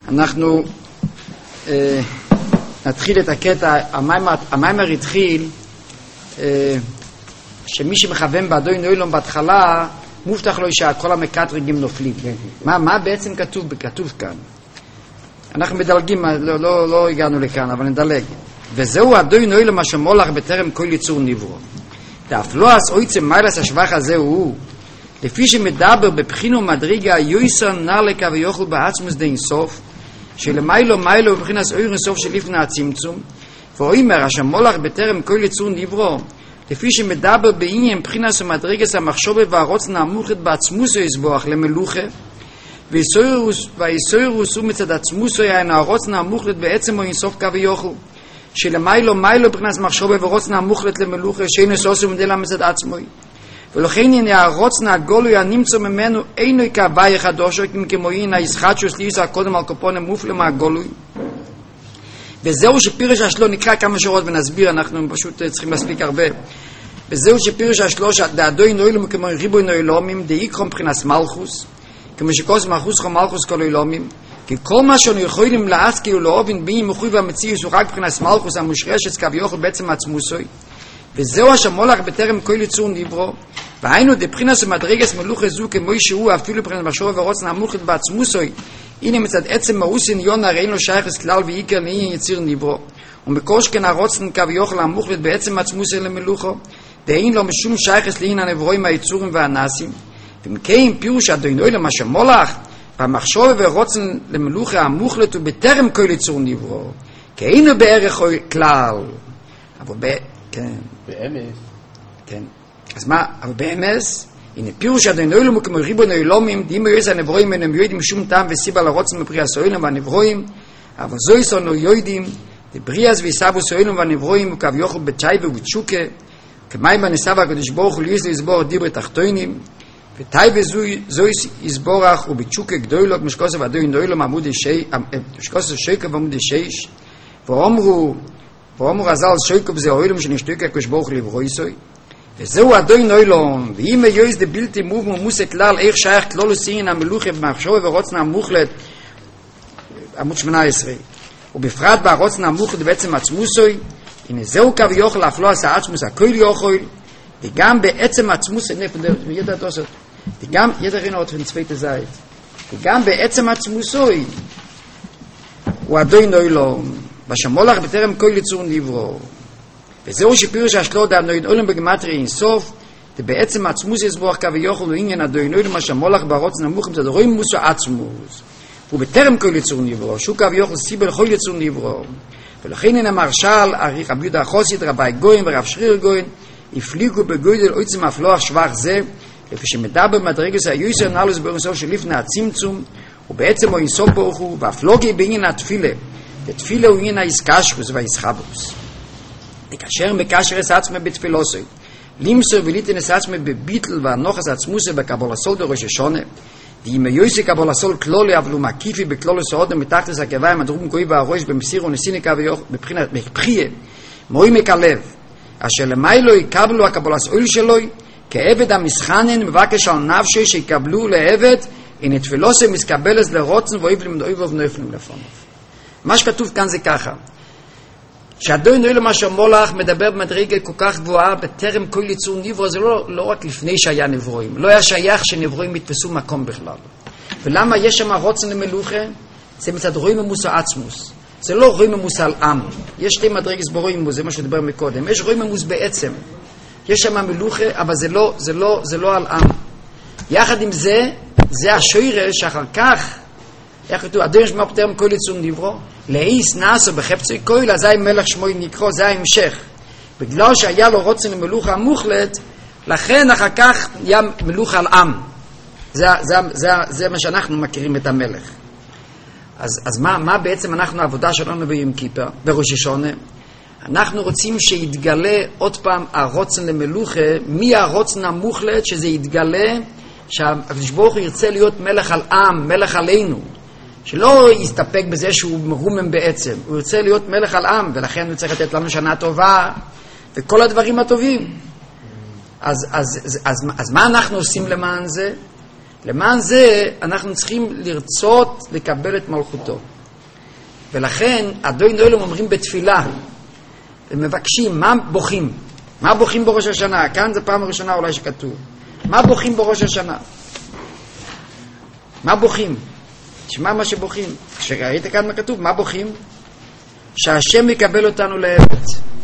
אנחנו נתחיל את הקטע. המיימר התחיל שמי שמכוון באדוי נוילום בהתחלה מובטח לו שכל המקטרגים נופלים. מה בעצם כתוב? כתוב כאן, אנחנו מדלגים, לא הגענו לכאן, אבל נדלג. וזהו אדוי נוילום אשר מולך בטרם כל יצור נברו. ואף לא אז אויצם מיילס השבח הזה הוא לפי שמדבר בבחינו מדרגה יויסון נרלקה ויוכל בעצמוס די אינסוף שלמיילו מיילו בבחינס אויר אינסוף שלפני הצמצום ואוימר אשר מולך בטרם כל יצור נברו לפי שמדבר בעניין בחינס ומדרגס המחשובה והרוצן המוחת בעצמוסו יסבוח למלוכה והיסוירוס הוא מצד עצמוסו יען הרוצן המוחלט בעצם או אינסוף קו ויוכל שלמיילו מיילו בבחינס מחשובה ורוצן המוחלט למלוכה שאין אסוסו מדלה מצד עצמוי ולכן הנה הרוצן הגולוי הנמצא ממנו אינו כהווי חדושו כמו הנה ישחטשוס ליסה קודם על קופונה מופלא מהגולוי וזהו שפירש השלו נקרא כמה שורות ונסביר, אנחנו פשוט צריכים להספיק הרבה. וזהו שפירש השלו שדאדוי נוילום כמו ריבוי נוילומים דאיקרום מבחינת מלכוס כמו שכוס מלכוס כמו מלכוס כל נוילומים כי כל מה שאנו יכולים להסכים ולאובין בין מחוי והמציאוס הוא רק מבחינת מלכוס המושרשת כביכול בעצם עצמוסוי וזהו אשר מולך בטרם כל יצור נברו והיינו דבחינס ומדרגס מלוכה זו כמו שהוא אפילו מבחינת מחשבה ורוצן המוחלט בעצמוסוי הנה מצד עצם מאוסין יון הרי אין לו שייכס כלל ועיקר לעניין יציר נברו ומקור שכן הרוצן כביכול המוחלט בעצם עצמוסי למלוכו ואין לו משום שייכס לעניין הנברואים היצורים והנאסים ומכן פירוש אדוי נוילום אשר מולך במחשבה ורוצן למלוכה המוחלט ובטרם כל יצור נברו כי אינו בערך כלל אבל כן באמס כן אז מה אבל באמס הנה פירוש אדוי נוילום כמו ריבוי נוילומים דימו יויס הנברואים אינם יודעים שום טעם וסיבה לרוצן מפרי הסוילום והנברואים אבל זו יסונו יודעים דבריאז ויסבו סוילום והנברואים וכביוכל בטייבה ובתשוקה כמים הנסב הקדוש ברוך הוא ליס לסבור דיברי תחתונים וטייבה זו יסבורך ובתשוקה גדולו משקוסף אדוי נוילום משקוסף שייקה ועמוד שש ואומרו הזל שייקה זה אוילום שנשתוקה הקדוש ברוך הוא לברויסוי וזהו אדוי נוילום ואם היויס דבלתי מובמו מוסה כלל איך שייך כלולו סיין המלוכה במחשוב ורוצן המוחלט עמוד 18 ובפרט ברוצן המוחלט בעצם עצמוסוי הנה זהו קו יוכל אף לא עשה עצמוס הכל יוכל וגם בעצם עצמוס וגם ידע רינות ונצפית הזית וגם בעצם עצמוסוי הוא אדוי נוילום בשמולך בטרם כל יצור נברו וזהו שפירוש השלו דאדוי נוילום בגמטרי אינסוף ובעצם עצמוס יסבוח כביכול ועניין אדוי נוילום אשר מולך ברוצן נמוך מצד רואים מוסו עצמוס ובטרם כל יצור נברו שהוא כביכול סיבה לכל יצור נברו ולכן אין המרשל רבי יהודה החסיד רבי גוין ורב שריר גוין הפליגו בגודל עצם הפלוח שבח זה לפי שמדבר במדרגס היוסר נעלוס באינסוף שלפני הצמצום ובעצם הוא אינסוף ברוך הוא והפלוגי בעניין התפילה ותפילה הוא עניין האיסקשרוס והאיסחברוס כאשר מקשר את עצמו בתפילוסוי לימסור וליתן את עצמו בביטל והנוחס עצמוסי בקבול הסול דרוש השונה ואם היוסי קבול הסול כלולי אבל הוא מקיפי בכלול הסעודם מתחת לסקביים הדרום כוי והראש במסיר ונסיני כביוך בבחינת בחייה מוי מקלב אשר למיילו יקבלו הקבול הסול שלוי כעבד המסחנן מבקש על נפשי שיקבלו לעבד הנה תפילוסי מסקבלס לרוצן ואויב למדאויב ובנופלים לפונו מה שכתוב כאן זה ככה שאדוי נוילום אשר מולך מדבר במדרגה כל כך גבוהה בטרם כל יצור נברו זה לא רק לפני שהיה נברואים לא היה שייך שנברואים יתפסו מקום בכלל ולמה יש שם רוצן למלוכה זה מצד רואים ממוס העצמוס זה לא רואים ממוס על עם יש שתי מדרגס ברואים ממוס זה מה שדבר מקודם יש רואים ממוס בעצם יש שם מלוכה אבל זה לא על עם יחד עם זה השוירה שאחר כך איך כתוב אדוי נשמע בטרם כל יצור נברו לאיס נעשו בחפצוי קויל אזי מלך שמוי נקרו זה ההמשך בגלל שהיה לו רוצן למלוכה המוחלט לכן אחר כך היה מלוכה על עם זה מה שאנחנו מכירים את המלך אז מה בעצם אנחנו העבודה שלנו ביום כיפר בראש השונה אנחנו רוצים שיתגלה עוד פעם הרוצן למלוכה מי הרוצן המוחלט שזה יתגלה שהקדוש ברוך הוא ירצה להיות מלך על עם מלך עלינו שלא יסתפק בזה שהוא מרומם בעצם הוא ירצה להיות מלך על עם ולכן הוא צריך לתת לנו שנה טובה וכל הדברים הטובים אז מה אנחנו עושים למען זה? למען זה אנחנו צריכים לרצות לקבל את מלכותו ולכן אדוני אלוהים אומרים בתפילה, ומבקשים, מה בוכים? מה בוכים בראש השנה? כאן זה פעם ראשונה אולי שכתוב. מה בוכים בראש השנה? מה בוכים? תשמע מה שבוכים. כשראית כאן מה כתוב, מה בוכים? שהשם יקבל אותנו לעבד.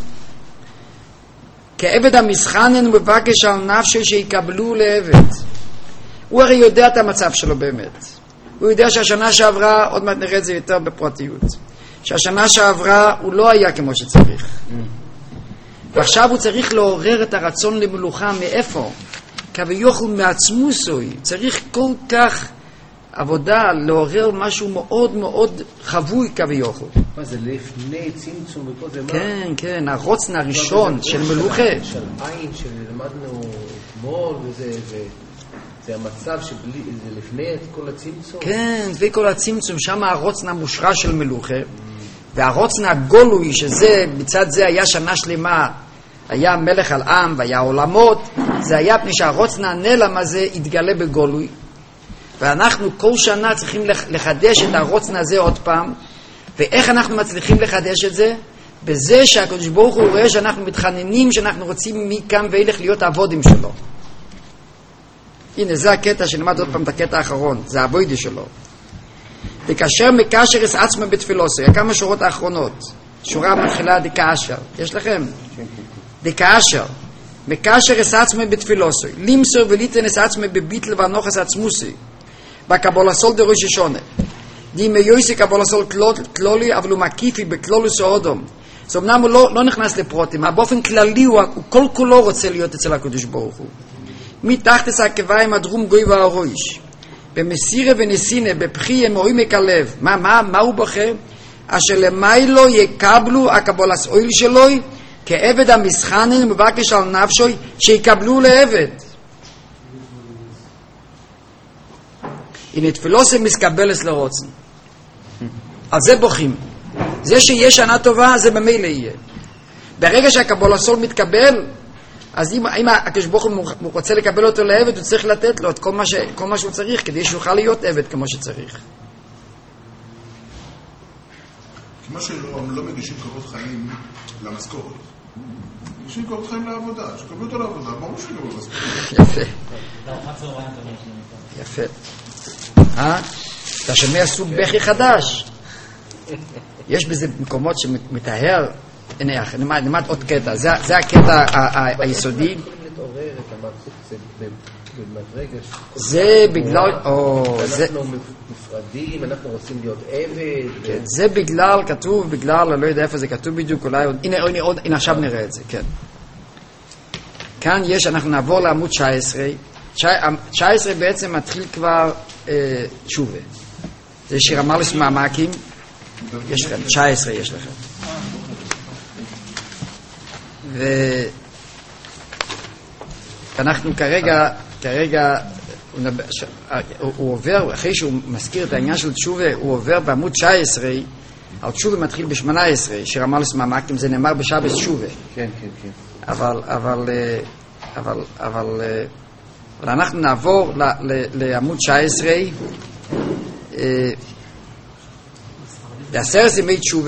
כעבד המסחנן ומבקש על נפשי שיקבלו לעבד. הוא הרי יודע את המצב שלו באמת. הוא יודע שהשנה שעברה, עוד מעט נראה את זה יותר בפרטיות, שהשנה שעברה הוא לא היה כמו שצריך. ועכשיו הוא צריך לעורר את הרצון למלוכה. מאיפה? כביכול מעצמו סוי. צריך כל כך עבודה לעורר משהו מאוד מאוד חבוי כביכול. מה זה לפני צמצום וכל זה? כן, כן, הרוצן הראשון של מלוכה. של עין שלמדנו אתמול וזה... זה המצב שבלי, זה לפני את כל הצמצום? כן, לפני כל הצמצום, שם הרוצן המושרה של מלוכה, והרוצן הגולוי, שזה, מצד זה היה שנה שלמה, היה מלך על עם והיה עולמות, זה היה פני שהרוצן הנעלם הזה התגלה בגולוי, ואנחנו כל שנה צריכים לחדש את הרוצן הזה עוד פעם, ואיך אנחנו מצליחים לחדש את זה? בזה שהקדוש ברוך הוא רואה שאנחנו מתחננים, שאנחנו רוצים מכאן ואילך להיות עבודים שלו. הנה, זה הקטע שנלמד עוד פעם את הקטע האחרון, זה הבוידי שלו. וכאשר מקשר את עצמו בתפילוסו, כמה שורות האחרונות, שורה מתחילה דקאשר, יש לכם? דקאשר, מקשר את עצמו בתפילוסו, לימסור וליתן את עצמו בביטל והנוחס עצמוסי, בקבולסול דראש השונה. דימי יויסי קבולסול כלולי, אבל הוא מקיפי בכלולוס האודום. זאת אומנם הוא לא נכנס לפרוטים, אבל באופן כללי הוא כל כולו רוצה להיות אצל הקדוש ברוך הוא. מתחת הסקביים הדרום גוי והראש במסירה ונסינה בפחי אמורים כלב. מה הוא בוחר? אשר למיילו יקבלו הקבולס אויל שלוי כעבד המסחנן מבקש על נפשוי שיקבלו לעבד. הנה תפילוסם מסקבלס לרוצן, על זה בוכים. זה שיש שנה טובה זה במילא יהיה. ברגע שהקבולסול מתקבל, אז אם הקדוש ברוך הוא רוצה לקבל אותו לעבד, הוא צריך לתת לו את כל מה שהוא צריך כדי שיוכל להיות עבד כמו שצריך. כמו שלא מגישים קורות חיים למשכורת, מגישים קורות חיים לעבודה, שקבלו אותו לעבודה, ברור שקבלו למשכורת. יפה. אתה שומע סוג בכי חדש. יש בזה מקומות שמתאר. נלמד עוד קטע, זה הקטע היסודי. זה בגלל, אנחנו מפרדים, אנחנו רוצים להיות עבד. זה בגלל, כתוב בגלל, אני לא יודע איפה זה כתוב בדיוק, אולי, הנה עכשיו נראה את זה, כן. כאן יש, אנחנו נעבור לעמוד 19, 19 בעצם מתחיל כבר תשובה. זה שיר המלס מעמקים, יש לכם, 19 יש לכם. ואנחנו כרגע הוא עובר, אחרי שהוא מזכיר את העניין של תשובה, הוא עובר בעמוד 19, על תשובה מתחיל ב-18, שרמלס מעמקים, זה נאמר בשבת תשובה. כן, כן, כן. אבל אנחנו נעבור לעמוד 19, לעשרת ימי תשובה,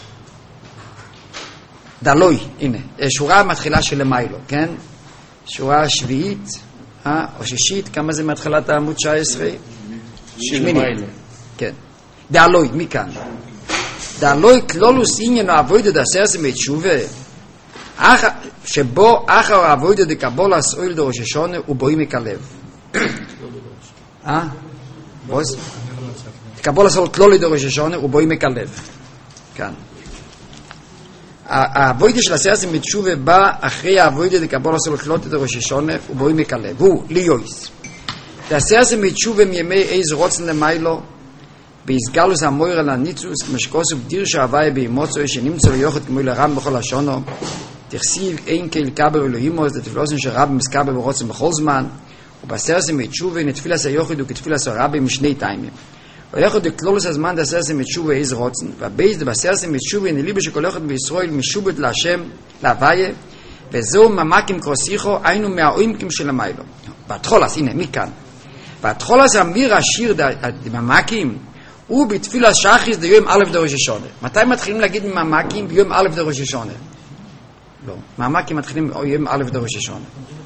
דלוי, הנה, שורה מתחילה של למיילו, כן? שורה שביעית, או שישית, כמה זה מתחילת העמוד 19? שמינית. כן. דלוי, מכאן. דלוי כלולוס עניינו אבוידו דעשרת ימי תשובה, שבו אחר אבוידו דקבולס אויל דראש השונה ובואי מקלב. בוס? דקבולס אויל כלולי דראש השונה ובואי מקלב. כאן. האבוידה של עשרת ימי תשובה בא אחרי האבוידה דקבולס אויל כלולי דראש השונה ובואי מקלב. הוא, ליויס. עשרת ימי תשובה מימי איז רוצן למיילו, בהסגלוס המויר על הניצוס, משקוס ובדיר שהווי באימוצו, שנמצא ויוחד כמו לרם בכל השונו, תכסיב אין כאל קבל ולוהימוס, לתפילוסן של רב מסקבל ורוצן בכל זמן, ובעשרת ימי תשובה נתפילס היוחד וכתפילס הרבי משני טיימים. ויוחד דקלולוס הזמן דעשרת ימי תשובה איז רוצן, והבייס דעשרת ימי תשובה נליבה שכל יוחד בישראל משובט להשם, להוויה, וזהו ממקים קרוסיכו, היינו מהאוימקים של המיילו. בהתחולס, הנה, מכאן. בהתחולס אמיר השיר דממקים, הוא בתפילה שחריס ביום א' דראש השונה. מתי מתחילים להגיד ממקים? ביום א' דראש השונה. לא, ממקים מתחילים ביום א' דראש השונה.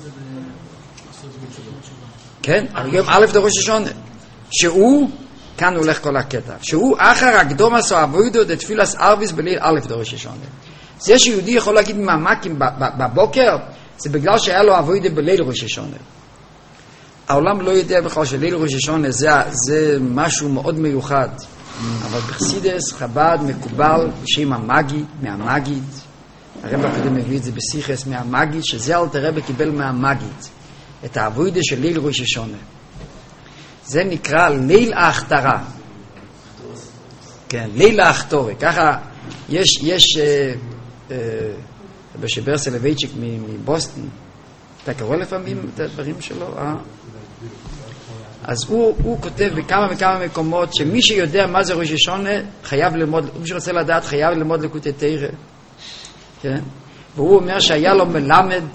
כן, יום א' דראש השונה. שהוא, כאן הולך כל הקטע, שהוא אחר הקדומס או אבוידו דתפילס ערביס בליל א' דראש השונה. זה שיהודי יכול להגיד ממקים בבוקר, זה בגלל שהיה לו אבוידו בליל ראש השונה. העולם לא יודע בכלל שליל ראש השונה זה משהו מאוד מיוחד, אבל בחסידס חב"ד מקובל בשם המגיד, מהמגיד. הרב הקודם מביא את זה בשיחס מהמגיד, שזה אלתר רבי קיבל מהמגיד את העבודה של ליל ראש השונה. זה נקרא ליל ההכתרה. כן, ליל ההכתורה. ככה יש בשבר סלווייצ'יק מבוסטון, אתה קורא לפעמים את הדברים שלו? אז הוא כותב בכמה וכמה מקומות שמי שיודע מה זה ראש השונה חייב ללמוד, מי שרוצה לדעת חייב ללמוד לקוטי תורה. כן? והוא אומר שהיה לו מלמד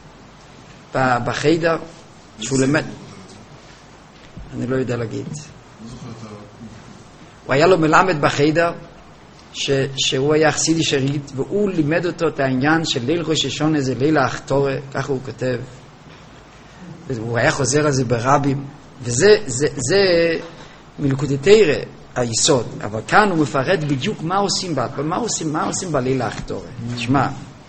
בחדר שהוא למד, אני לא יודע להגיד, הוא היה לו מלמד בחדר שהוא היה חסידי שריד, והוא לימד אותו את העניין של ליל ראש השונה זה ליל ההכתורה, ככה הוא כותב, והוא היה חוזר על זה ברבים, וזה מלקוטי תורה היסוד, אבל כאן הוא מפרט בדיוק מה עושים בליל ההכתורה. תשמע,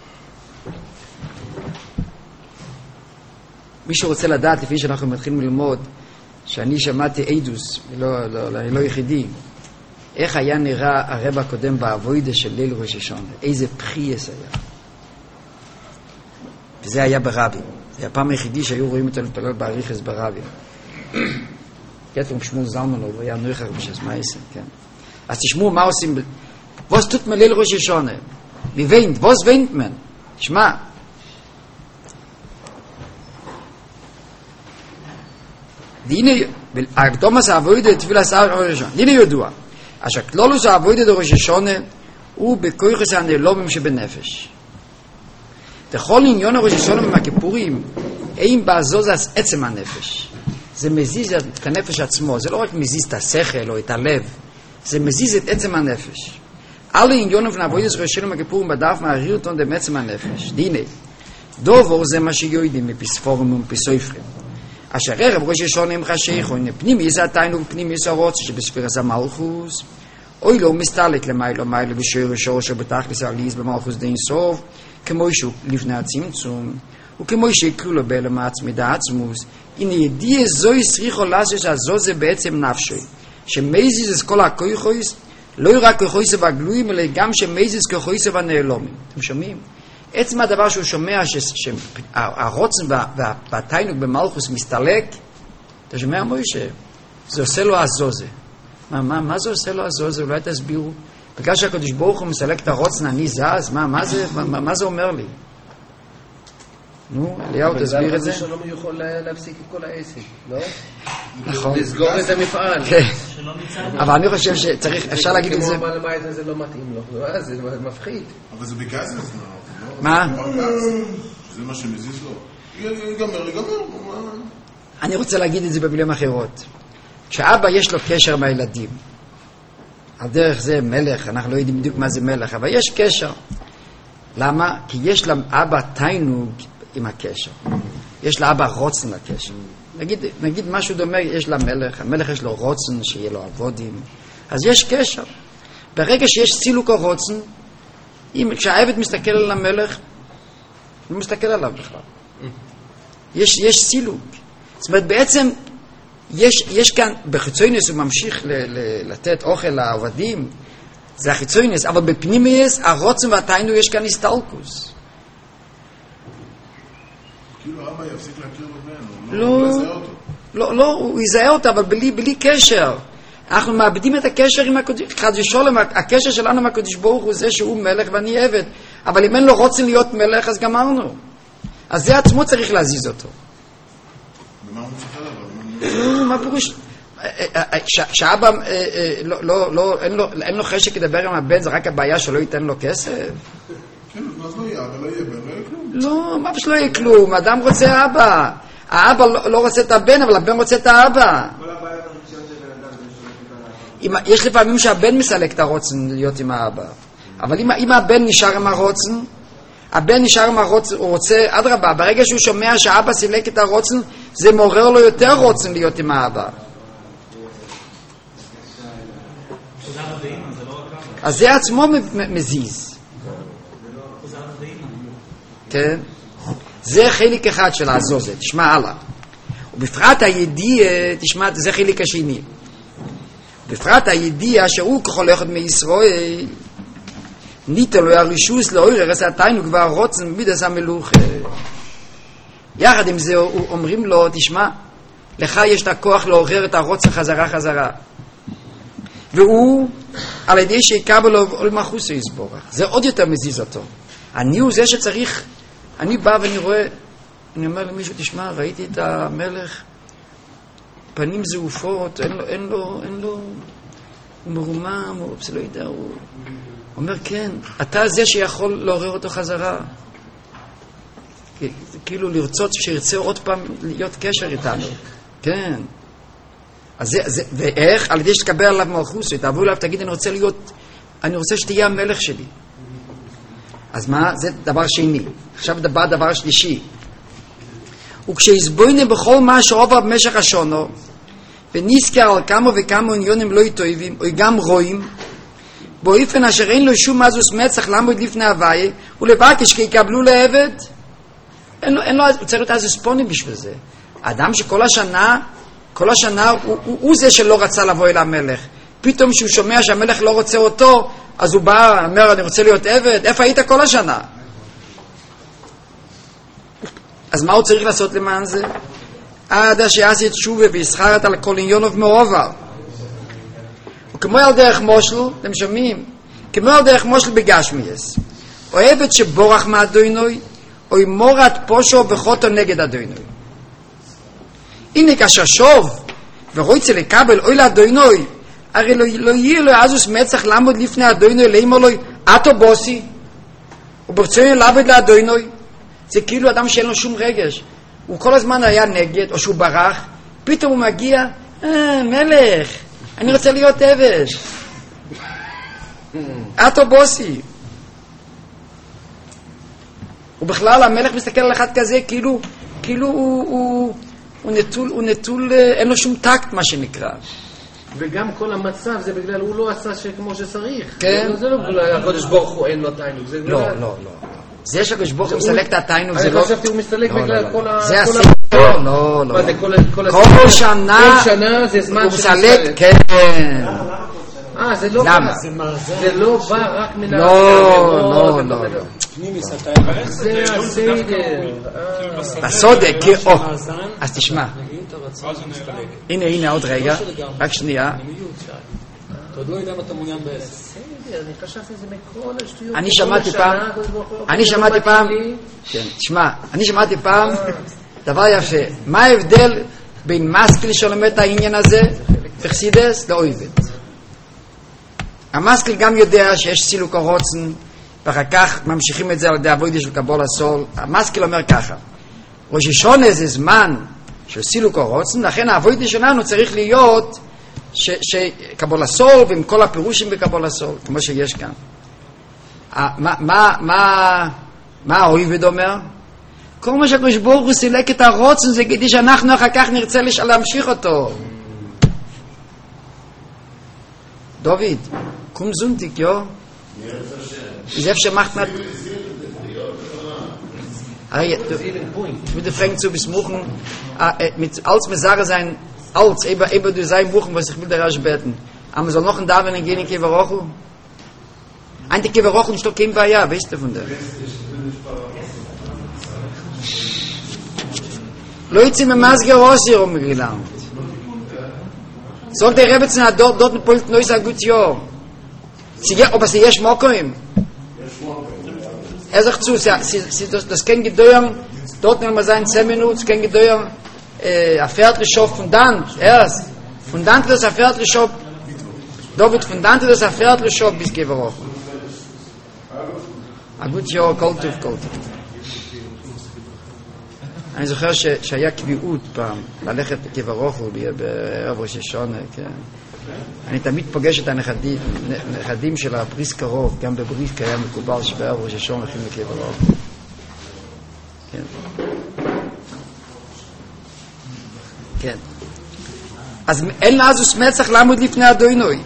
מי שרוצה לדעת לפי שאנחנו מתחילים ללמוד, שאני שמעתי עדוס, אני לא יחידי, איך היה נראה הרב הקודם בעבודה של ליל ראש השונה, איזה פחייס היה. וזה היה ברבים. זה הפעם היחידי שהיו רואים אותו להתפלל בעריכס ברבים. כתוב שמואל זלמן, הוא היה נויחר בשס מייסן, כן. אז תשמעו מה עושים, was tut man ליל ראש השונה? Wie weint, was weint man? תשמע, דינה, הקדומס העבודה תפילה שר ראש השונה. דינה ידוע, אשר כלולוס העבודה ראש השונה הוא בכויחס הנעלומים שבנפש. בכל עניון ראש השונה מהכיפורים, אין בעזוז עצם הנפש. זה מזיז את הנפש עצמו, זה לא רק מזיז את השכל או את הלב, זה מזיז את עצם הנפש. alle עניונים von עבודת ראש השונה מהכיפורים בדף מעריר אותם דם עצם הנפש. דינה, דובור זה מה שיודעים מפספורים ומפסויפרים. אשר ערב ראש השונה עם חשיך, או פנימי זה התיינוג פנימי זה רוצה שבספירס המלכוס, אוי לא מסתלק למיילו מיילו בשור שורש בתכלס העליז במלכוס דין סוף, כמו שהוא לפני הצמצום, וכמו שיקרו לו בעלם העצמידה עצמוס, הנה ידיע זו ישריחו לעשות הזו זה בעצם נפשי, שמייזיז את כל הכויכויס, לא רק כויכויס והגלויים, אלא גם שמייזיז כויכויס והנעלומים. אתם שומעים? עצם הדבר שהוא שומע שהרוצן והתיינוג במלכוס מסתלק, אתה שומע מוישה? זה עושה לו הזוזה. מה זה עושה לו הזוזה? אולי תסבירו. בגלל שהקדוש ברוך הוא מסלק את הרוצן, אני זז? מה זה אומר לי? נו, אליהו תסביר את זה. שלום יכול להפסיק את כל העסק, לא? נכון. לסגור את המפעל. אבל אני חושב שצריך, אפשר להגיד את זה. כמו הבית הזה לא מתאים לו, זה מפחיד. אבל זה בגז, מה? זה מה שמזיז לו. ייגמר. אני רוצה להגיד את זה במילים אחרות. כשאבא יש לו קשר מהילדים, על דרך זה מלך, אנחנו לא יודעים בדיוק מה זה מלך, אבל יש קשר. למה? כי יש לאבא תיינוג עם הקשר. יש לאבא רוצן לקשר. נגיד משהו דומה, יש למלך, המלך יש לו רוצן שיהיה לו עבודים, אז יש קשר. ברגע שיש סילוק הרוצן, כשהעבד מסתכל על המלך, הוא מסתכל עליו בכלל. יש סילוק. זאת אומרת, בעצם יש כאן, בחיצוינס הוא ממשיך לתת אוכל לעבדים, זה החיצוינס, אבל בפנימייס, הרוצן והתיינוג יש כאן הסתלקוס. כאילו אבא יפסיק להכיר בבן, הוא לא יזהה אותו. לא, הוא יזהה אותו, אבל בלי קשר. אנחנו מאבדים את הקשר עם הקדוש, הקשר שלנו עם הקדוש ברוך הוא זה שהוא מלך ואני עבד, אבל אם אין לו רוצן להיות מלך, אז גמרנו. אז זה עצמו צריך להזיז אותו. ומה הוא צריך עליו? מה פירוש? שאבא אין לו חשק לדבר עם הבן, זה רק הבעיה שלא ייתן לו כסף? כן, אז לא יהיה אבא, לא יהיה בן, לא יהיה כלום. לא, מה שלא יהיה כלום, האדם רוצה אבא. האבא לא רוצה את הבן, אבל הבן רוצה את האבא. יש לפעמים שהבן מסלק את הרוצן להיות עם האבא. אבל אם הבן נשאר עם הרוצן, הוא רוצה, אדרבה, ברגע שהוא שומע שהאבא סילק את הרוצן, זה מעורר לו יותר רוצן להיות עם האבא. אז זה עצמו מזיז. כן? זה חלק אחד של הזוזת, תשמע הלאה. ובפרט הידיעה, תשמע, זה חלק השני. בפרט הידיעה שהוא ככל אחד מישראל, ניתן לו הרישוס לעורר את התיינו כבר רוצן במידס המלוכה. יחד עם זה אומרים לו, תשמע, לך יש את הכוח לעורר את הרוצן חזרה. והוא, על ידי שיקבל לו עול מחוסו יסבורך. זה עוד יותר מזיז אותו. אני הוא זה שצריך, אני בא ואני רואה, אני אומר למישהו, תשמע, ראיתי את המלך, פנים זעופות, אין לו מרומם, הוא לא יודע, הוא אומר, כן, אתה זה שיכול לעורר אותו חזרה. כאילו לרצות שירצה עוד פעם להיות קשר איתנו. כן. אז זה, ואיך? על ידי שתקבל עליו מלכות, תעבור אליו, תגיד, אני רוצה שתהיה המלך שלי. אז מה? זה דבר שני. עכשיו דבר שלישי. וכשיסבוינה בכל מה שעובר במשך השונו, ונזכר על כמה וכמה עניונים לא יטויבים, או גם רואים, באופן אשר אין לו שום מזוס מצח לעמוד לפני הוויה, ולבקש כי יקבלו לעבד. אין לו, הוא צריך להיות אז ספונים בשביל זה. האדם שכל השנה הוא זה שלא רצה לבוא אל המלך. פתאום שהוא שומע שהמלך לא רוצה אותו, אז הוא בא, אומר, אני רוצה להיות עבד. איפה היית כל השנה? אז מה הוא צריך לעשות למען זה? עד שיעשה תשובה ויסחרת על כל עניונוב מעובר. וכמו על דרך מושל, אתם שומעים? כמו על דרך מושל בגשמיאס. או עבד שבורח מהדוינוי, או מורת פושו וחוטו נגד הדוינוי. הנה כאשר שוב ורוצה לקבל אוי לאדוינוי, הרי לא יהיה לו עזוס מצח לעמוד לפני הדוינוי, לאמר לו, אתו בוסי, וברצוני לעבוד לאדוינוי. זה כאילו אדם שאין לו שום רגש. הוא כל הזמן היה נגד, או שהוא ברח, פתאום הוא מגיע, מלך, אני רוצה להיות עבד. אתו בוסי. ובכלל המלך מסתכל על אחד כזה, כאילו הוא נטול, אין לו שום טקט, מה שנקרא. וגם כל המצב זה בגלל הוא לא עשה כמו שצריך. כן. זה לא בגלל הקדוש ברוך הוא אין לו תיינוק. לא. זה שהקדוש ברוך הוא מסלק את התיינוק זה לא... אני חשבתי הוא מסלק בגלל כל ה... זה הסיפור. לא. מה זה כל שנה זה זמן הוא מסלק, כן. זה לא בא. זה לא בא רק מן לא. זה הסדר. בסודק, אז תשמע. הנה עוד רגע, רק שנייה. אתה עוד לא יודע מה אתה מעוניין בעסק. אני חשבתי זה מכל השטויות. אני שמעתי פעם דבר יפה. מה ההבדל בין מסקיל שלומד את העניין הזה בחסידס לאויבד? המסקיל גם יודע שיש סילוק הרוצן, ואחר כך ממשיכים את זה על ידי עבודה של קבול הסול. המסקיל אומר ככה, ראש השונה זה זמן של סילוק הרוצן, לכן העבודה שלנו צריך להיות שקבול הסול ועם כל הפירושים בקבול הסול, כמו שיש כאן. מה האויבד אומר? כל מה שהקדוש ברוך הוא סילק את הרוצן זה כדי שאנחנו אחר כך נרצה להמשיך אותו. דוד, קום זונטיק, יו? Is אפשר מחנת? Ich würde fragen zu besmuchen, als mir sagen sein, als eben du sein buchen, was ich will der Rasch beten. Aber soll noch ein Daven in Gene Keverochu? Eigentlich Keverochu und Stock Kimba, ja, weißt du von der? Leute mit Masge Rossi rumgelernt. Sagt der Rebetzner dort ein Pult Neues ein gutes Jahr. Aber sie ist Mokoim. Sagt zu, das kann gedauern, dort nehmen wir sein 10 Minuten, das kann gedauern, ein Viertelschop von dann, erst. Von dann das ein Viertelschop, David, von dann das ein Viertelschop bis Keveroch. ein gut Jahr, Koltuf. אני זוכר שהיה קביעות פעם, ללכת כברוך בערב ראש השונה, כן. אני תמיד פוגש את הנכדים של הבריס קרוב, גם בבריס קיים מקובל שבערב ראש השון הולכים לקבר הרב. כן. כן. אז אין לעזוס מצח לעמוד לפני אדוינוי.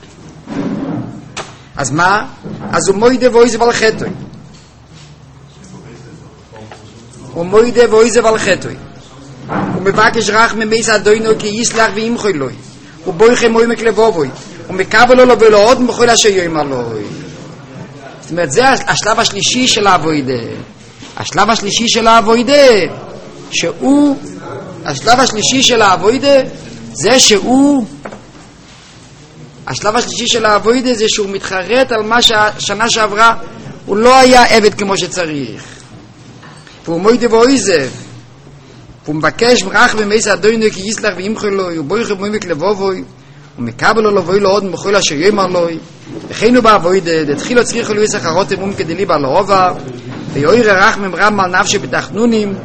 אז מה? אז הוא מוידה ואויזב על חטוי. הוא מוידה ואויזב על חטוי. הוא מבקש רח ממייס אדוינוי כי יסלח ואימחוי לוי. הוא בויכם מוימק לבובוי. הוא מקבל לו ולא עוד מכל אשר יאמר לו. זאת אומרת, זה השלב השלישי של האבוידה. השלב השלישי של האבוידה, שהוא, השלב השלישי של האבוידה, זה שהוא, השלב השלישי של האבוידה זה שהוא מתחרט על מה שהשנה שעברה הוא לא היה עבד כמו שצריך. והוא מוידה ואויזב. והוא מבקש ברח ומייס אדוינוי כי יסלח ואימחוי לוי. הוא בויכם מוימק לבובוי. הוא מקבל לו לבוי לו עוד מכל אשר יאמר לוי. וכן הוא באבוידה, דתחילו צריכו לויס אחרות אמום כדי ליבה לא עובר. ויועיר הרח ממרם על נפשי בתחנונים.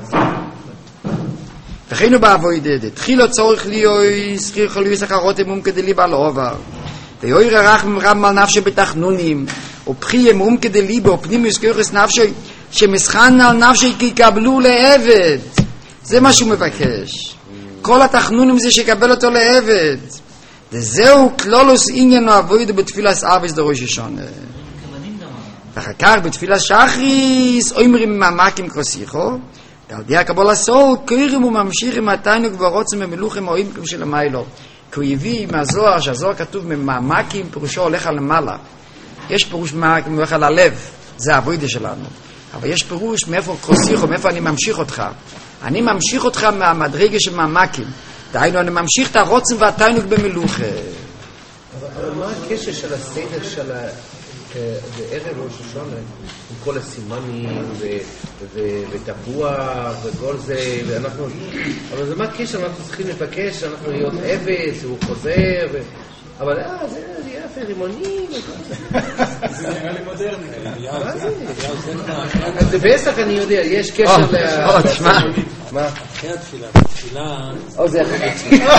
וכן הוא באבוידה, דתחילו צורך צריכו לויס אחרות אמום כדי ליבה לא עובר. ויועיר הרח ממרם על נפשי בתחנונים. ובחי אמום כדי ליבה, ופנים יזכיחס נפשי, שמסחן על נפשי כי יקבלו לעבד. זה מה שהוא מבקש. כל התחנונים זה שיקבל אותו לעבד. וזהו כלולוס עניינו אבוידה בתפילת ארבס דראש השונה. ואחר כך בתפילת שחריס אומרים ממקים כוסיכו, ועל די הקבלה סול קוראים וממשיכים התיינוג ורוצים ומלוכים האוימקים של המיילו. כי הוא הביא מהזוהר, שהזוהר כתוב ממקים, פירושו הולך על למעלה. יש פירוש ממקים הולך על הלב, זה האבוידה שלנו. אבל יש פירוש מאיפה כוסיכו, מאיפה אני ממשיך אותך. אני ממשיך אותך מהמדרגה של ממקים. דהיינו, אני ממשיך את הרוצן והתיינוג במלוכה. אבל מה הקשר של הסדר של בערב ראש השונה, עם כל הסימנים ותפוח וכל זה, ואנחנו... אבל זה מה הקשר? אנחנו צריכים לבקש, אנחנו להיות עבד, הוא חוזר, אבל זה יפה, רימונים. זה נראה לי מודרני. מה זה? אז בעסק אני יודע, יש קשר ל... תשמע. מה? אחרי התפילה. תפילה... זה אחרי תפילה.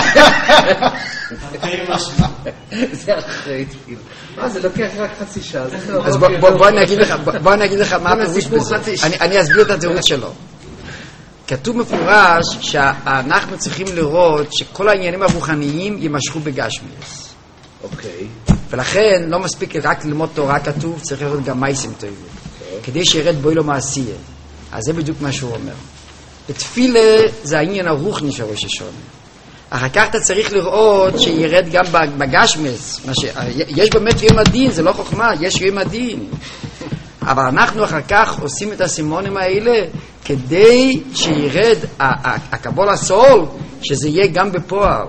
זה אחרי תפילה. זה לוקח רק חצי שעה. אז בוא אני אגיד לך מה הפירוש בזה. אני אסביר את התירוץ שלו. כתוב מפורש שאנחנו צריכים לראות שכל העניינים הרוחניים יימשכו בגשמיוס. אוקיי. ולכן לא מספיק רק ללמוד תורה כתוב, צריך לראות גם מייסים טובים. כדי שירד בוי לו מעשייה. אז זה בדיוק מה שהוא אומר. בתפילה זה העניין הרוחני של ראש השונה. אחר כך אתה צריך לראות שירד גם בגשמס. יש באמת יום הדין, זה לא חוכמה, יש יום הדין. אבל אנחנו אחר כך עושים את הסימונים האלה כדי שירד הקבול הסול, שזה יהיה גם בפועל.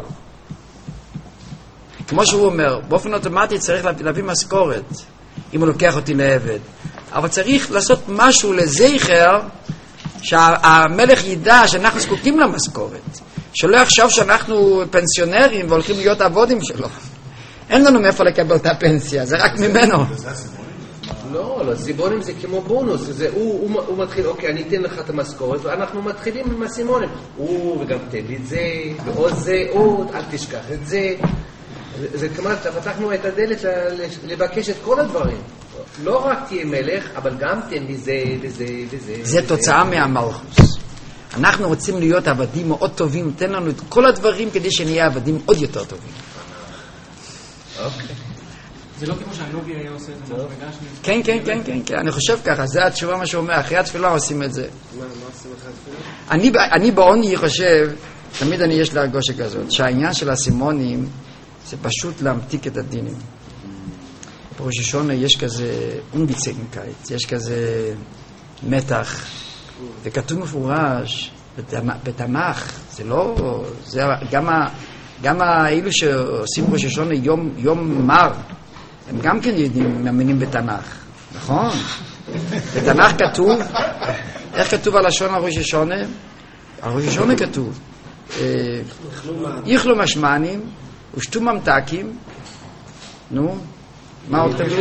כמו שהוא אומר, באופן אוטומטי צריך להביא משכורת אם הוא לוקח אותי לעבד. אבל צריך לעשות משהו לזכר שהמלך ידע שאנחנו זקוקים למשכורת. שלא יחשוב שאנחנו פנסיונרים והולכים להיות עבודים שלו. אין לנו מאיפה לקבל את הפנסיה, זה רק ממנו. לא, סימונים זה כמו בונוס. הוא מתחיל, אוקיי, אני אתן לך את המשכורת, ואנחנו מתחילים עם הסימונים. וגם תן לי את זה, ועוד זה, אל תשכח את זה. זה כמובן, פתחנו את הדלת לבקש את כל הדברים. לא רק תהיה מלך, אבל גם תן לי זה וזה וזה. זה תוצאה מהמלכוס. אנחנו רוצים להיות עבדים מאוד טובים, תן לנו את כל הדברים כדי שנהיה עבדים עוד יותר טובים. אוקיי. זה לא כמו שהנובי היה עושה את זה. כן, כן, כן, כן, כן, אני חושב ככה, זה התשובה מה שאומר, אחרי התפילה עושים את זה. מה עושים אחרי התפילה? אני בעוני חושב, תמיד אני יש להרגושה כזאת, שהעניין של הסימונים זה פשוט להמתיק את הדינים. בראש השונה יש כזה אונביצגנקייט, יש כזה מתח, וכתוב מפורש בתנ"ך, זה לא, זה גם האלו שעושים בראש השונה יום מר, הם גם כן יודעים, מאמינים בתנ"ך, נכון? בתנ"ך כתוב, איך כתוב הלשון על ראש השונה? על ראש השונה כתוב, יאכלו משמנים ושתו ממתקים, נו, מה עוד כתוב?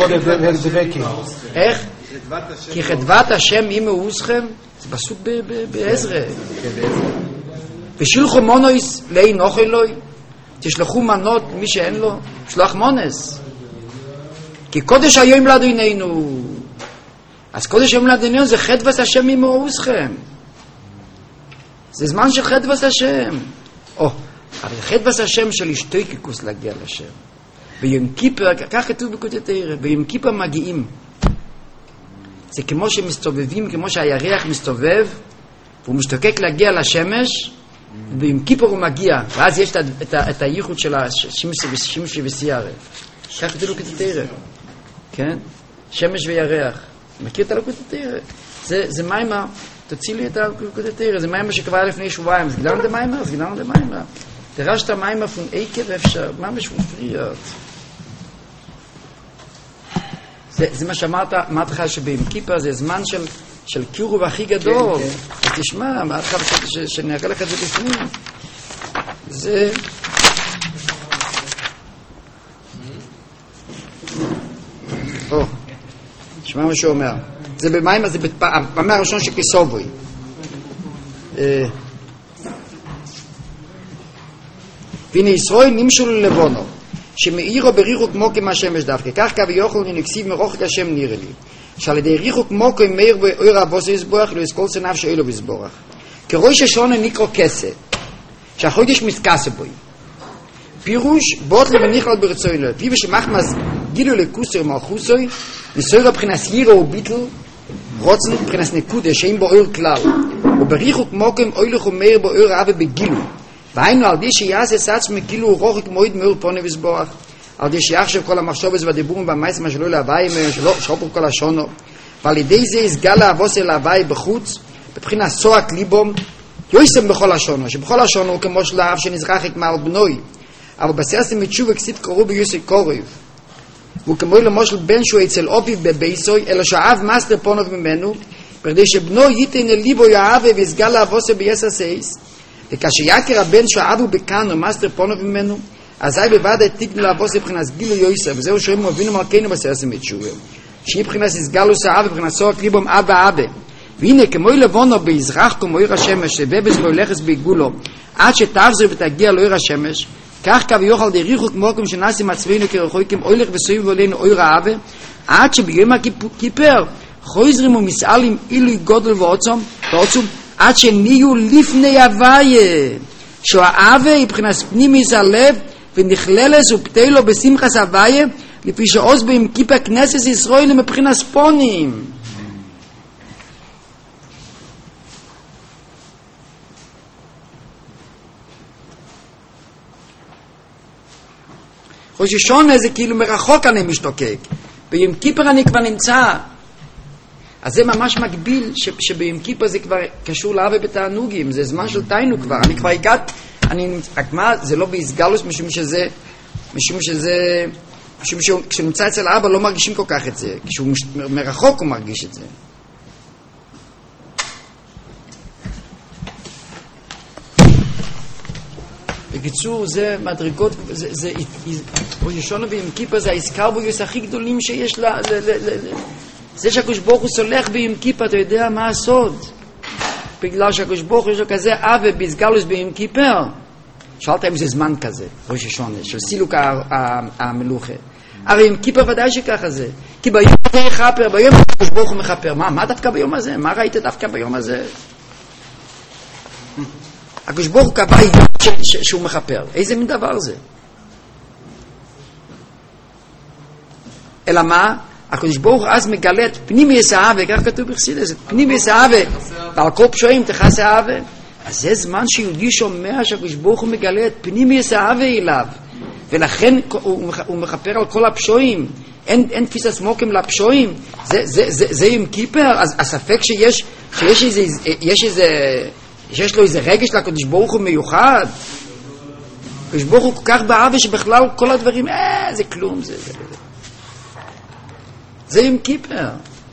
איך? כי חדבת השם מי מאוסכם, זה פסוק בעזרא. ושילחו מונויס לאין אוכל לוי, תשלחו מנות מי שאין לו, שלוח מונס. כי קודש היום לאדוננו. אז קודש היום לאדוננו זה חדוות השם ממאוסכם. זה זמן של חדוות השם. אבל חדוות השם של השתוקקות להגיע לשם. ביום כיפר, כך כתוב בקוטי תורה, ביום כיפר מגיעים. זה כמו שמסתובבים, כמו שהירח מסתובב, והוא משתוקק להגיע לשמש, ביום כיפר הוא מגיע, ואז יש את הייחוד של השמשי וסיירה. כך כתוב בקוטי תורה. כן? שמש וירח. מכיר את הלקוטי תורה? זה מיימר, תוציא לי את הלקוטי תורה, זה מיימר שכבר היה לפני שבועיים, זה גדלנו דמיימר, זה גדלנו דמיימר. תרשת מיימר פון עקב אפשר, ממש פון פריות. זה מה שאמרת לך שביום כיפר זה זמן של קירוב הכי גדול. אז תשמע, אמרת לך שנראה לך את זה בפנים. זה... תשמע מה שהוא אומר. זה במים, זה בפעמי הראשון שכסובוי. והנה ישראל נמשו ללבונו, שמאירו בריחו כמו כמה שמש דווקא, כך קו יוכל נקסיב מרוחק השם נראה לי, שעל ידי ריחו כמו כמאיר באור הבוס יסבורך, לא יסקול סנף שאילו בסבורך. כראש השונה נקרו כסה, שהחודש מתכסה בוי. פירוש, בוט לבניכל ברצוי לו, פיבה שמחמז גילו לקוסר מלכוסוי, ניסוי לבחינס יירו וביטל, רוצן מבחינס נקודה שאין בו אור כלל, ובריחו כמו כאוילך ומאיר באור אבה בגילו, והיינו על די שיעשה סץ מגילו רוחק מועד מאור פונה וסבורך, על די שיחשב כל המחשובס והדיבורים והמייסמה שלו להווי שלא שופר כל השונו, ועל ידי זה יסגל להבוסר להווי בחוץ, בבחינת סועק ליבום, יויסם בכל השונו, שבכל השונו הוא כמו שלאב שנזרחק מעל בנוי, אבל בסרסם מתשוב וכסיד קורו ביוסי קוריב, והוא כמו למושל בן שהוא אצל אופיב בבייסוי, אלא שאהב מאסטר פונוב ממנו, כדי שבנו ייתן אל ליבו יאהב ויסגל להבוסר ביסר סייס, וכאשר יקר הבן שאהבו בכאן ומאסטר פונוב ממנו, אזי בוודאי תקנו להבוסר מבחינת גילו יויסר, וזהו שרים מובינו מלכנו בסרסם מתשוב, שהיא מבחינת הסגלו סאהב ובחינת סורק ליבום אבא אבא, והנה כמו לבונו ביזרח כמו עיר השמש, שבבס בו הולכס בעיגולו, עד שתעבזר ותגיע לו עיר השמש, כך קו יוכל די ריחוק מוקם שנעשים עצמנו כרחוקים אוילך וסויב עלינו אויר האווה, עד שביום הכיפר חוזרים ומסעלים אילוי גודל ועוצום, עד שנהיו לפני הוויה, שהאווה היא מבחינת פנימיס הלב ונכללס ופתלו בשמחס הוויה, לפי שעוז ביום כיפר כנסת ישראל מבחינת ספונים. ראש השונה זה כאילו מרחוק אני משתוקק, ביום כיפר אני כבר נמצא, אז זה ממש מקביל שביום כיפר זה כבר קשור לאהבה בתענוגים, זה זמן של תיינו כבר, אני כבר הגעת, רק מה, זה לא בהסגלוס משום כשנמצא אצל האבא לא מרגישים כל כך את זה, כשהוא מרחוק הוא מרגיש את זה. בקיצור, זה מדרגות, זה ראש השונה ביום כיפר זה ההזכרויות הכי גדולים שיש זה שהקדוש ברוך הוא סולח ביום כיפר, אתה יודע מה הסוד? בגלל שהקדוש ברוך הוא יש לו כזה אהבה בהסגלוס ביום כיפר. שאלת אם זה זמן כזה, ראש השונה, של סילוק המלוכה. הרי יום כיפר ודאי שככה זה. כי ביום הזה יחפר, ביום הקדוש ברוך הוא מחפר. מה דווקא ביום הזה? מה ראית דווקא ביום הזה? הקדוש ברוך הוא קבע יום שהוא מחפר. איזה מין דבר זה? אלא מה? הקדוש ברוך הוא אז מגלה את פנימיוס האהבה, כך כתוב בחסידות, פנימיוס האהבה, ועל כל פשעים תכס האהבה. אז זה זמן שיהודי שומע שהקדוש ברוך הוא מגלה את פנימיוס האהבה אליו, ולכן הוא מחפר על כל הפשעים. אין תפיסת מוקם לפשעים. זה יום כיפר. אז הספק שיש לו איזה רגש לקדוש ברוך הוא מיוחד. הקדוש ברוך הוא כל כך באהבה שבכלל כל הדברים זה כלום, זה יום כיפר.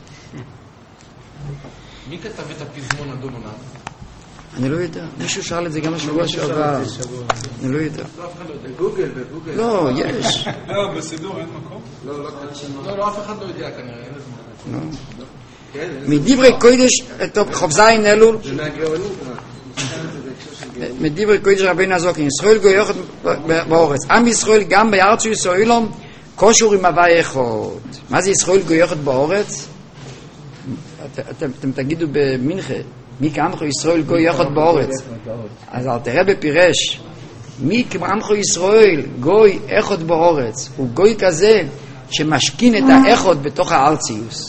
מי כתב את הפזמון אדון עולם? אני לא יודע. מישהו שאל את זה גם השבוע שעבר. אני לא יודע. בגוגל. לא, יש. לא, בסידור אין מקום? לא, אף אחד לא יודע כנראה, אין זמן. מדברי קודש, טוב, חוב זין אלול. זה מהגאונים. מדיבר קודש רבינו הזוקין, ישראל גוי יחד באורץ. עם ישראל גם בארץ ישראל קושור עם הווי אחד. מה זה ישראל גוי יחד באורץ? אתם תגידו במנחה, מי כעמך ישראל גוי יחד באורץ? אז אל תראה בפירש, מי כעמך ישראל גוי אחד באורץ? הוא גוי כזה שמשכין את האחד בתוך הארציוס.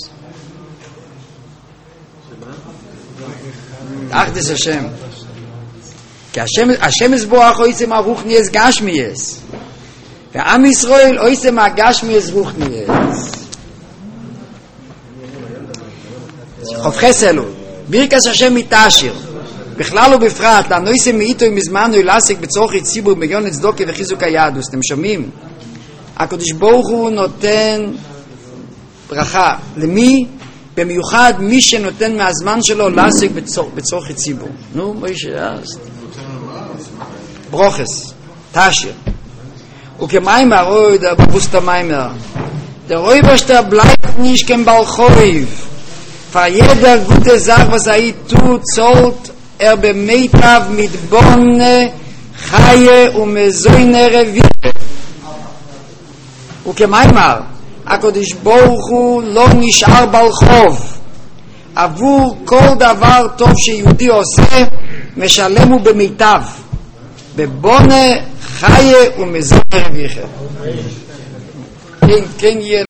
אחדס השם. כי השם יסבורך אויסם הרוחניאס גשמיאס, ועם ישראל אויסם הגשמיאס רוחניאס. חופכס אלו בירקס השם מתעשיר בכלל ובפרט לאנויסם מאיתו מזמן ולעסק בצורכי ציבור מיליון צדוקה וחיזוק היהדות. אתם שומעים? הקדוש ברוך הוא נותן ברכה למי? במיוחד מי שנותן מהזמן שלו לעסק בצורכי ציבור. נו, מוישה ברוכס, תשיר. וכמיימר, אוי, der bewusster Meimer. Der Räuberster bleibt nicht kein Balchoiv. Für jeder gute Sache, was tut, zollt bemeitav mit Bonne, Chaye und Mezoine Revive. וכמיימר, הקדוש ברוך הוא לא נשאר ברחוב. עבור כל דבר טוב שיהודי עושה, משלם הוא במיטב. בבונה חיה ומזוהר ויחד. כן יהיה